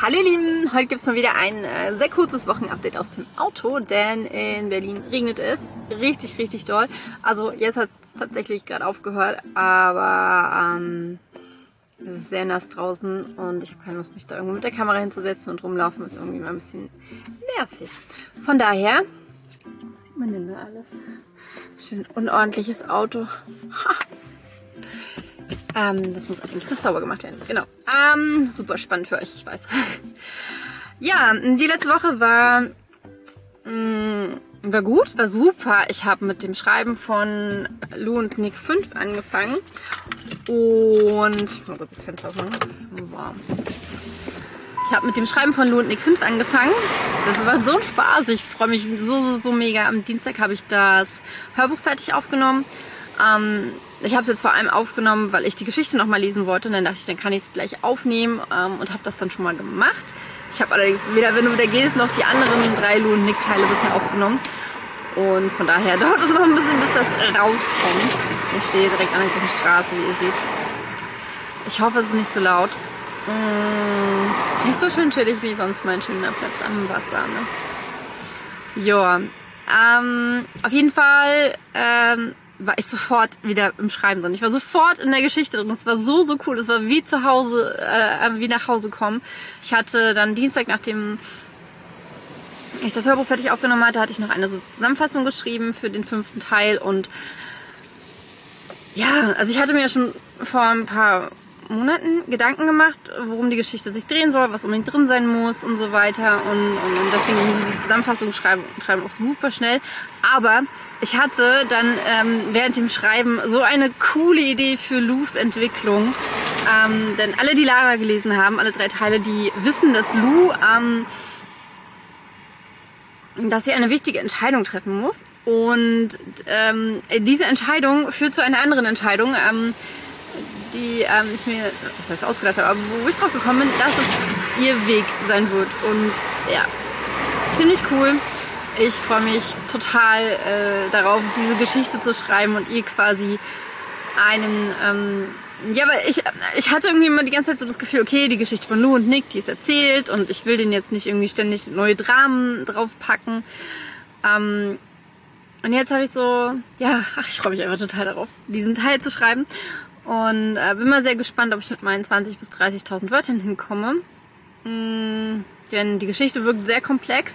Hallo ihr Lieben, heute gibt es mal wieder ein sehr kurzes Wochenupdate aus dem Auto, denn in Berlin regnet es richtig, richtig doll. Also jetzt hat es tatsächlich gerade aufgehört, aber es ist sehr nass draußen und ich habe keine Lust, mich da irgendwo mit der Kamera hinzusetzen und rumlaufen ist irgendwie mal ein bisschen nervig. Von daher, was sieht man denn da alles? Schön unordentliches Auto. Ha. Das muss eigentlich noch sauber gemacht werden. Genau. Super spannend für euch, ich weiß. Ja, die letzte Woche war gut, war super. Ich habe mit dem Schreiben von Lou und Nick 5 angefangen. Und ich mal kurz das Fenster aufmachen. Warm. Ich habe mit dem Schreiben von Lou und Nick 5 angefangen. Das war so ein Spaß. Ich freue mich so mega. Am Dienstag habe ich das Hörbuch fertig aufgenommen. Ich habe es jetzt vor allem aufgenommen, weil ich die Geschichte noch mal lesen wollte. Und dann dachte ich, dann kann ich es gleich aufnehmen und habe das dann schon mal gemacht. Ich habe allerdings weder Wenn du wieder gehst, noch die anderen 3 Lou und Nick Teile bisher aufgenommen. Und von daher dauert es noch ein bisschen, bis das rauskommt. Ich stehe direkt an der großen Straße, wie ihr seht. Ich hoffe, es ist nicht zu laut. Nicht so schön chillig wie sonst mein schöner Platz am Wasser. Ne? Ja, auf jeden Fall war ich sofort wieder im Schreiben drin. Ich war sofort in der Geschichte drin. Es war so cool. Es war wie zu Hause, wie nach Hause kommen. Ich hatte dann Dienstag, nachdem ich das Hörbuch fertig aufgenommen hatte, hatte ich noch eine Zusammenfassung geschrieben für den 5. Teil. Und ja, also ich hatte mir ja schon vor ein paar Monaten Gedanken gemacht, worum die Geschichte sich drehen soll, was unbedingt drin sein muss und so weiter. Und deswegen diese Zusammenfassung schreiben auch super schnell. Aber ich hatte dann während dem Schreiben so eine coole Idee für Lous Entwicklung. Denn alle, die Lara gelesen haben, alle 3 Teile, die wissen, dass Lou dass sie eine wichtige Entscheidung treffen muss. Und diese Entscheidung führt zu einer anderen Entscheidung, die ich mir, was heißt ausgedacht habe, aber wo ich drauf gekommen bin, dass es ihr Weg sein wird. Und ja, ziemlich cool. Ich freue mich total darauf, diese Geschichte zu schreiben und ihr quasi einen, ja, aber ich hatte irgendwie immer die ganze Zeit so das Gefühl, okay, die Geschichte von Lou und Nick, die ist erzählt und ich will denen jetzt nicht irgendwie ständig neue Dramen draufpacken. Und jetzt habe ich so, ja, ich freue mich einfach total darauf, diesen Teil zu schreiben. Und bin mal sehr gespannt, ob ich mit meinen 20.000 bis 30.000 Wörtern hinkomme. Denn die Geschichte wirkt sehr komplex.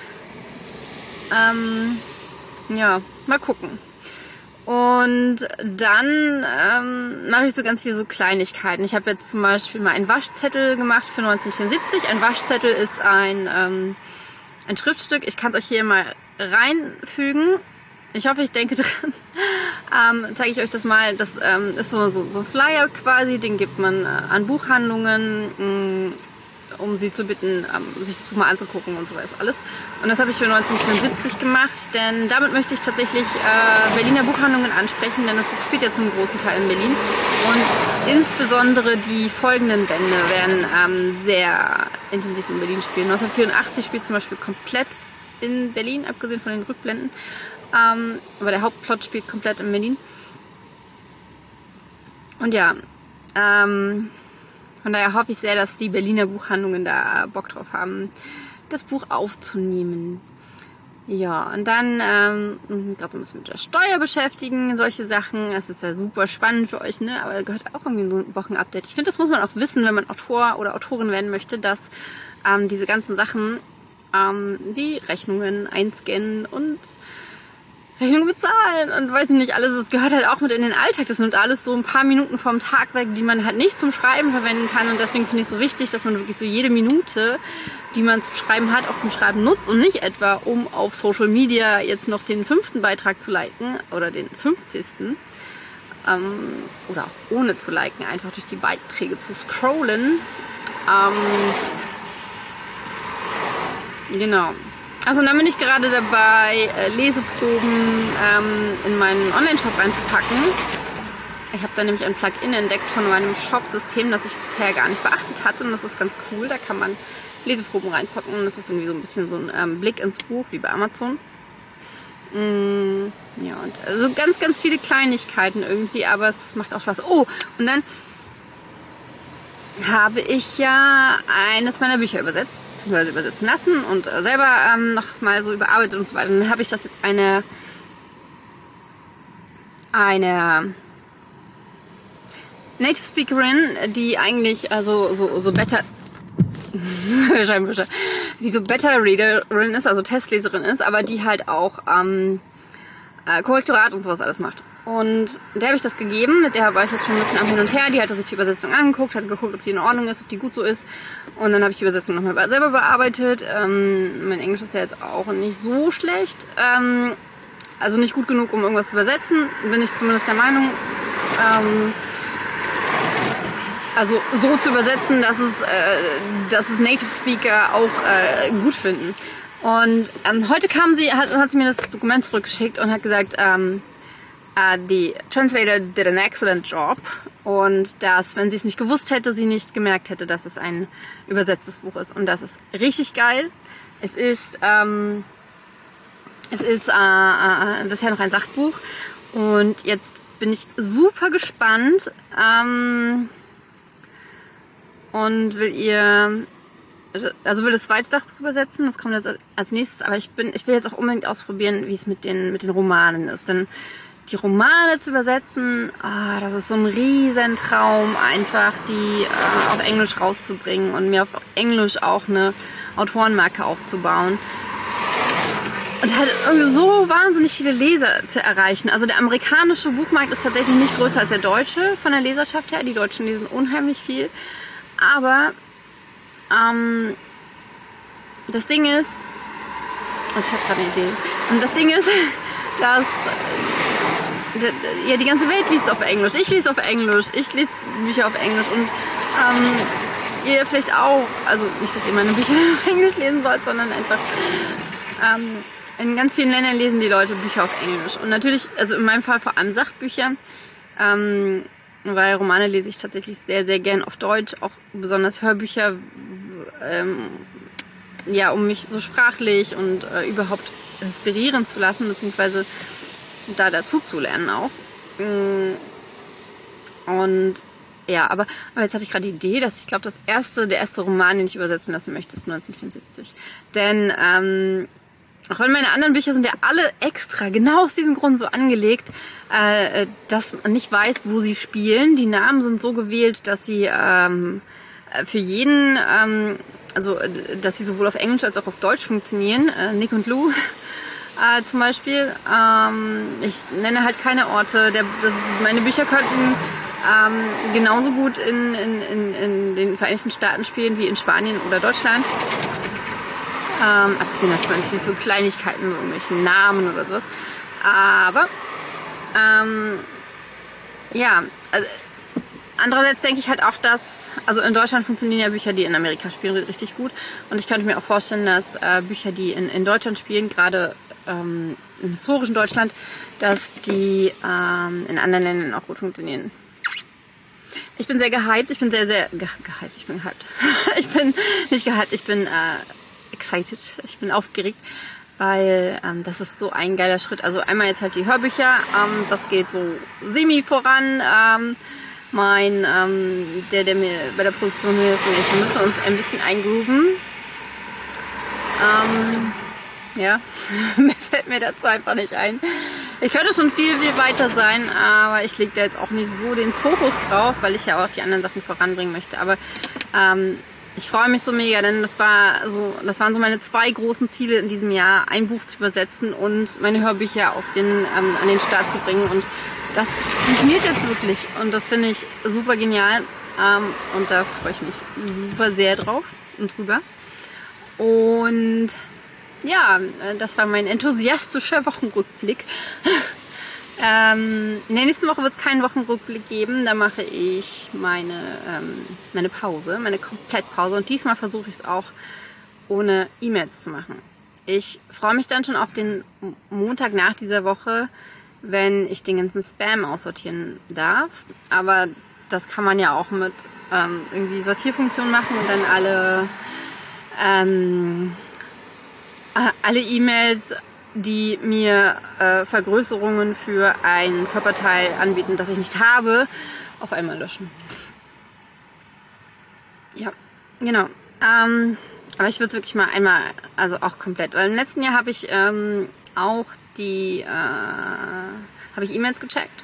Ja, mal gucken. Und dann mache ich so ganz viel so Kleinigkeiten. Ich habe jetzt zum Beispiel mal einen Waschzettel gemacht für 1974. Ein Waschzettel ist ein Schriftstück. Ich kann es euch hier mal reinfügen. Ich hoffe, ich denke dran. Zeige ich euch das mal. Das ist so ein Flyer quasi, den gibt man an Buchhandlungen, um sie zu bitten, sich das Buch mal anzugucken und so weiter alles. Und das habe ich für 1974 gemacht, denn damit möchte ich tatsächlich Berliner Buchhandlungen ansprechen, denn das Buch spielt jetzt zum großen Teil in Berlin. Und insbesondere die folgenden Bände werden sehr intensiv in Berlin spielen. 1984 spielt zum Beispiel komplett in Berlin, abgesehen von den Rückblenden. Aber der Hauptplot spielt komplett in Berlin. Und ja, von daher hoffe ich sehr, dass die Berliner Buchhandlungen da Bock drauf haben, das Buch aufzunehmen. Ja, und dann gerade so ein bisschen mit der Steuer beschäftigen, solche Sachen. Das ist ja super spannend für euch, ne? Aber gehört auch irgendwie in so ein Wochenupdate. Ich finde, das muss man auch wissen, wenn man Autor oder Autorin werden möchte, dass diese ganzen Sachen wie Rechnungen einscannen und Rechnung bezahlen und weiß nicht, alles, das gehört halt auch mit in den Alltag. Das nimmt alles so ein paar Minuten vom Tag weg, die man halt nicht zum Schreiben verwenden kann. Und deswegen finde ich es so wichtig, dass man wirklich so jede Minute, die man zum Schreiben hat, auch zum Schreiben nutzt und nicht etwa, um auf Social Media jetzt noch den 5. Beitrag zu liken oder den 50. Oder auch ohne zu liken, einfach durch die Beiträge zu scrollen. Genau. Also dann bin ich gerade dabei, Leseproben in meinen Online-Shop reinzupacken. Ich habe da nämlich ein Plugin entdeckt von meinem Shop-System, das ich bisher gar nicht beachtet hatte. Und das ist ganz cool. Da kann man Leseproben reinpacken. Und das ist irgendwie so ein bisschen so ein Blick ins Buch, wie bei Amazon. Ja, und also ganz viele Kleinigkeiten irgendwie, aber es macht auch Spaß. Oh, und dann habe ich ja eines meiner Bücher übersetzt, beziehungsweise übersetzen lassen und selber noch mal so überarbeitet und so weiter. Dann habe ich das jetzt eine Native Speakerin, die eigentlich also so Beta die so Beta-Readerin ist, also Testleserin ist, aber die halt auch Korrektorat und sowas alles macht. Und der habe ich das gegeben, mit der war ich jetzt schon ein bisschen am Hin und Her, die hat sich die Übersetzung angeguckt, hat geguckt, ob die in Ordnung ist, ob die gut so ist. Und dann habe ich die Übersetzung nochmal selber bearbeitet. Mein Englisch ist ja jetzt auch nicht so schlecht, also nicht gut genug, um irgendwas zu übersetzen, bin ich zumindest der Meinung. Also so zu übersetzen, dass es Native Speaker auch gut finden. Und heute hat sie mir das Dokument zurückgeschickt und hat gesagt, the translator did an excellent job. Und dass, wenn sie es nicht gewusst hätte, sie nicht gemerkt hätte, dass es ein übersetztes Buch ist. Und das ist richtig geil. Es ist bisher noch ein Sachbuch. Und jetzt bin ich super gespannt. Und will das zweite Sachbuch übersetzen, das kommt jetzt als nächstes, aber ich will jetzt auch unbedingt ausprobieren, wie es mit den Romanen ist, denn die Romane zu übersetzen, das ist so ein riesen Traum, einfach die auf Englisch rauszubringen und mir auf Englisch auch eine Autorenmarke aufzubauen. Und halt irgendwie so wahnsinnig viele Leser zu erreichen. Also der amerikanische Buchmarkt ist tatsächlich nicht größer als der deutsche von der Leserschaft her. Die Deutschen lesen unheimlich viel. Aber das Ding ist, und ich habe gerade eine Idee, und das Ding ist, dass ja, die ganze Welt liest auf Englisch. Ich lese auf Englisch, ich lese Bücher auf Englisch und ihr vielleicht auch, also nicht, dass ihr meine Bücher auf Englisch lesen sollt, sondern einfach in ganz vielen Ländern lesen die Leute Bücher auf Englisch. Und natürlich, also in meinem Fall vor allem Sachbücher, weil Romane lese ich tatsächlich sehr, sehr gern auf Deutsch, auch besonders Hörbücher, ja, um mich so sprachlich und überhaupt inspirieren zu lassen, beziehungsweise da dazu zu lernen auch. Und ja, aber jetzt hatte ich gerade die Idee, dass ich glaube, der erste Roman, den ich übersetzen lassen möchte, ist 1974. Denn auch wenn meine anderen Bücher sind ja alle extra, genau aus diesem Grund so angelegt, dass man nicht weiß, wo sie spielen. Die Namen sind so gewählt, dass sie für jeden, also dass sie sowohl auf Englisch als auch auf Deutsch funktionieren. Nick und Lou zum Beispiel. Ich nenne halt keine Orte. Meine Bücher könnten genauso gut in den Vereinigten Staaten spielen wie in Spanien oder Deutschland. Abgesehen natürlich nicht so Kleinigkeiten, so irgendwelchen Namen oder sowas. Aber ja, also, andererseits denke ich halt auch, dass, also in Deutschland funktionieren ja Bücher, die in Amerika spielen, richtig gut. Und ich könnte mir auch vorstellen, dass Bücher, die in Deutschland spielen, gerade im historischen Deutschland, dass die in anderen Ländern auch gut funktionieren. Ich bin sehr gehypt, ich bin gehypt. Ich bin nicht gehypt, ich bin excited, ich bin aufgeregt, weil das ist so ein geiler Schritt. Also einmal jetzt halt die Hörbücher, das geht so semi voran. Der mir bei der Produktion hilft, wir müssen uns ein bisschen eingrooven. Ja, mehr fällt mir dazu einfach nicht ein. Ich könnte schon viel, viel weiter sein, aber ich lege da jetzt auch nicht so den Fokus drauf, weil ich ja auch die anderen Sachen voranbringen möchte. Aber ich freue mich so mega, denn das waren so meine 2 großen Ziele in diesem Jahr, ein Buch zu übersetzen und meine Hörbücher an den Start zu bringen. Und das funktioniert jetzt wirklich und das finde ich super genial und da freue ich mich super sehr drauf und drüber. Und ja, das war mein enthusiastischer Wochenrückblick. In der nächsten Woche wird es keinen Wochenrückblick geben. Da mache ich meine Pause, meine Komplettpause. Und diesmal versuche ich es auch ohne E-Mails zu machen. Ich freue mich dann schon auf den Montag nach dieser Woche, wenn ich den ganzen Spam aussortieren darf. Aber das kann man ja auch mit irgendwie Sortierfunktionen machen und dann alle E-Mails, die mir Vergrößerungen für ein Körperteil anbieten, das ich nicht habe, auf einmal löschen. Ja, genau. Aber ich würde es wirklich mal einmal, also auch komplett, weil im letzten Jahr habe ich auch die, habe ich E-Mails gecheckt.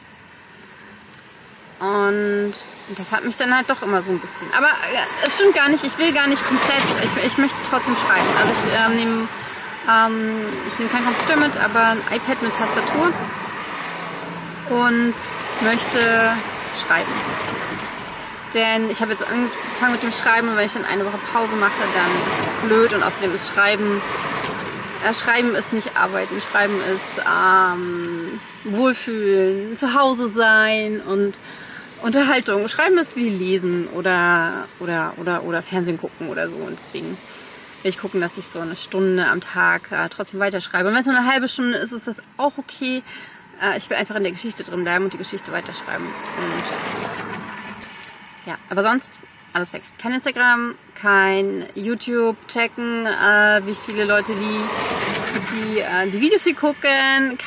Und das hat mich dann halt doch immer so ein bisschen. Aber es stimmt gar nicht, ich will gar nicht komplett, ich möchte trotzdem schreiben. Also ich nehme kein Computer mit, aber ein iPad mit Tastatur und möchte schreiben. Denn ich habe jetzt angefangen mit dem Schreiben und wenn ich dann eine Woche Pause mache, dann ist das blöd und außerdem ist Schreiben ist nicht Arbeiten, Schreiben ist Wohlfühlen, zu Hause sein und Unterhaltung. Schreiben ist wie Lesen oder Fernsehen gucken oder so. Und deswegen will ich gucken, dass ich so eine Stunde am Tag trotzdem weiterschreibe. Und wenn es nur eine halbe Stunde ist, ist das auch okay. Ich will einfach in der Geschichte drin bleiben und die Geschichte weiterschreiben. Und ja, aber sonst alles weg. Kein Instagram, kein YouTube checken, wie viele Leute die Videos hier gucken,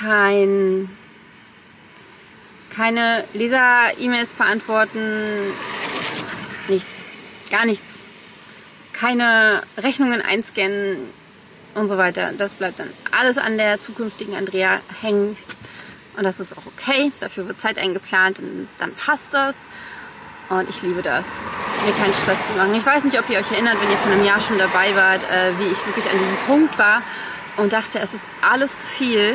keine Leser-E-Mails beantworten, nichts, gar nichts. Keine Rechnungen einscannen und so weiter. Das bleibt dann alles an der zukünftigen Andrea hängen. Und das ist auch okay. Dafür wird Zeit eingeplant und dann passt das. Und ich liebe das, mir keinen Stress zu machen. Ich weiß nicht, ob ihr euch erinnert, wenn ihr vor einem Jahr schon dabei wart, wie ich wirklich an diesem Punkt war und dachte, es ist alles viel.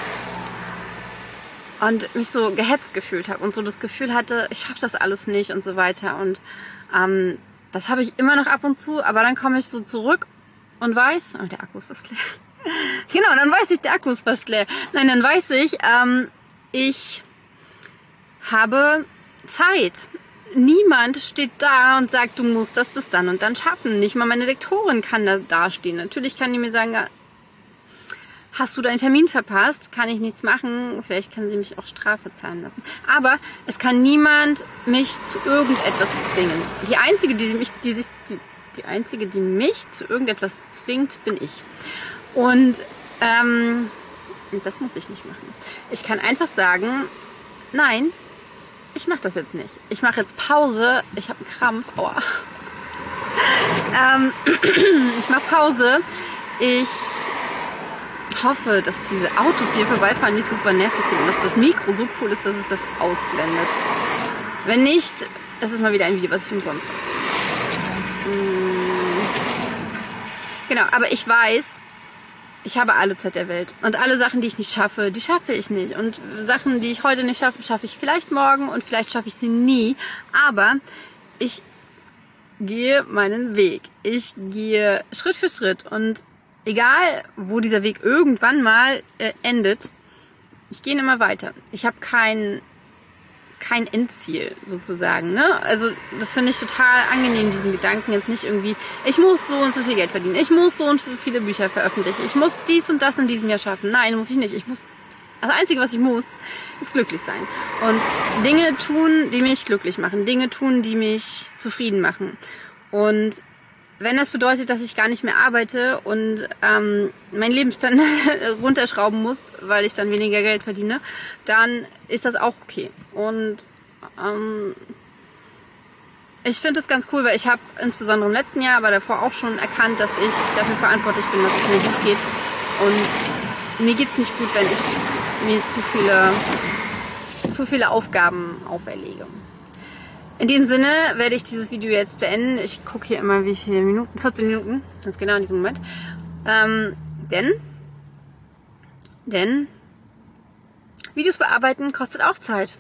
Und mich so gehetzt gefühlt habe und so das Gefühl hatte, ich schaffe das alles nicht und so weiter. Und das habe ich immer noch ab und zu, aber dann komme ich so zurück und weiß, oh, der Akku ist fast leer. Genau, dann weiß ich, der Akku ist fast leer. Nein, dann weiß ich, ich habe Zeit. Niemand steht da und sagt, du musst das bis dann und dann schaffen. Nicht mal meine Lektorin kann da dastehen. Natürlich kann die mir sagen, hast du deinen Termin verpasst? Kann ich nichts machen. Vielleicht kann sie mich auch Strafe zahlen lassen. Aber es kann niemand mich zu irgendetwas zwingen. Die Einzige, die mich zu irgendetwas zwingt, bin ich. Und das muss ich nicht machen. Ich kann einfach sagen, nein, ich mache das jetzt nicht. Ich mache jetzt Pause. Ich habe einen Krampf. Aua. Ich mache Pause. Ich hoffe, dass diese Autos, die hier vorbeifahren, nicht super nervig sind und dass das Mikro so cool ist, dass es das ausblendet. Wenn nicht, das ist mal wieder ein Video, was ich umsonst habe. Genau, aber ich weiß, ich habe alle Zeit der Welt. Und alle Sachen, die ich nicht schaffe, die schaffe ich nicht. Und Sachen, die ich heute nicht schaffe, schaffe ich vielleicht morgen und vielleicht schaffe ich sie nie. Aber ich gehe meinen Weg. Ich gehe Schritt für Schritt. Und egal, wo dieser Weg irgendwann mal endet, ich gehe immer weiter. Ich habe kein Endziel sozusagen, ne? Also das finde ich total angenehm, diesen Gedanken jetzt nicht irgendwie, ich muss so und so viel Geld verdienen, ich muss so und so viele Bücher veröffentlichen, ich muss dies und das in diesem Jahr schaffen. Nein, muss ich nicht. Das Einzige, was ich muss, ist glücklich sein. Und Dinge tun, die mich glücklich machen, Dinge tun, die mich zufrieden machen. Und wenn das bedeutet, dass ich gar nicht mehr arbeite und meinen Lebensstandard runterschrauben muss, weil ich dann weniger Geld verdiene, dann ist das auch okay. Und ich finde das ganz cool, weil ich habe insbesondere im letzten Jahr, aber davor auch schon erkannt, dass ich dafür verantwortlich bin, dass es mir gut geht. Und mir geht's nicht gut, wenn ich mir zu viele Aufgaben auferlege. In dem Sinne werde ich dieses Video jetzt beenden. Ich gucke hier immer wie viele Minuten, 14 Minuten, ganz genau in diesem Moment. Denn Videos bearbeiten kostet auch Zeit.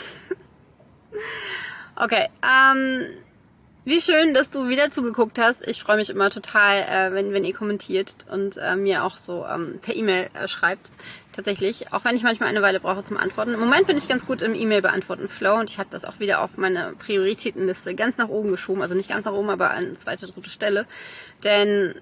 Okay, wie schön, dass du wieder zugeguckt hast. Ich freue mich immer total, wenn ihr kommentiert und mir auch so per E-Mail schreibt. Tatsächlich, auch wenn ich manchmal eine Weile brauche zum Antworten. Im Moment bin ich ganz gut im E-Mail-Beantworten-Flow und ich habe das auch wieder auf meine Prioritätenliste ganz nach oben geschoben. Also nicht ganz nach oben, aber an zweite, dritte Stelle. Denn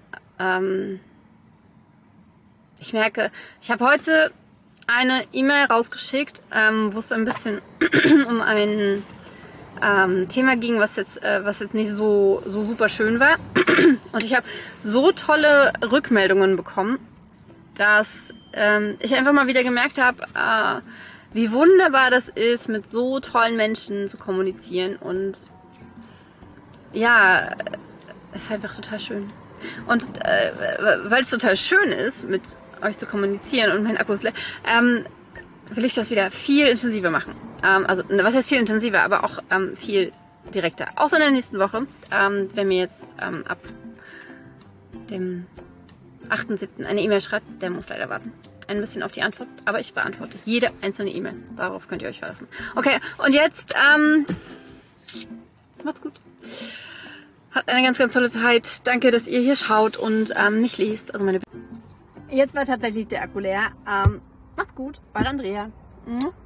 ich merke, ich habe heute eine E-Mail rausgeschickt, wo es ein bisschen um ein Thema ging, was jetzt nicht so super schön war. Und ich habe so tolle Rückmeldungen bekommen, dass ich einfach mal wieder gemerkt habe, wie wunderbar das ist, mit so tollen Menschen zu kommunizieren und ja, ist einfach total schön. Und weil es total schön ist, mit euch zu kommunizieren und mein Akku ist leer, will ich das wieder viel intensiver machen. Also, was heißt viel intensiver, aber auch viel direkter. Außer in der nächsten Woche, wenn mir jetzt ab dem 8.7. eine E-Mail schreibt, der muss leider warten. Ein bisschen auf die Antwort, aber ich beantworte jede einzelne E-Mail. Darauf könnt ihr euch verlassen. Okay, und jetzt, macht's gut. Habt eine ganz, ganz tolle Zeit. Danke, dass ihr hier schaut und mich liest. Also meine. Jetzt war tatsächlich der Akku leer. Macht's gut, eure Andrea.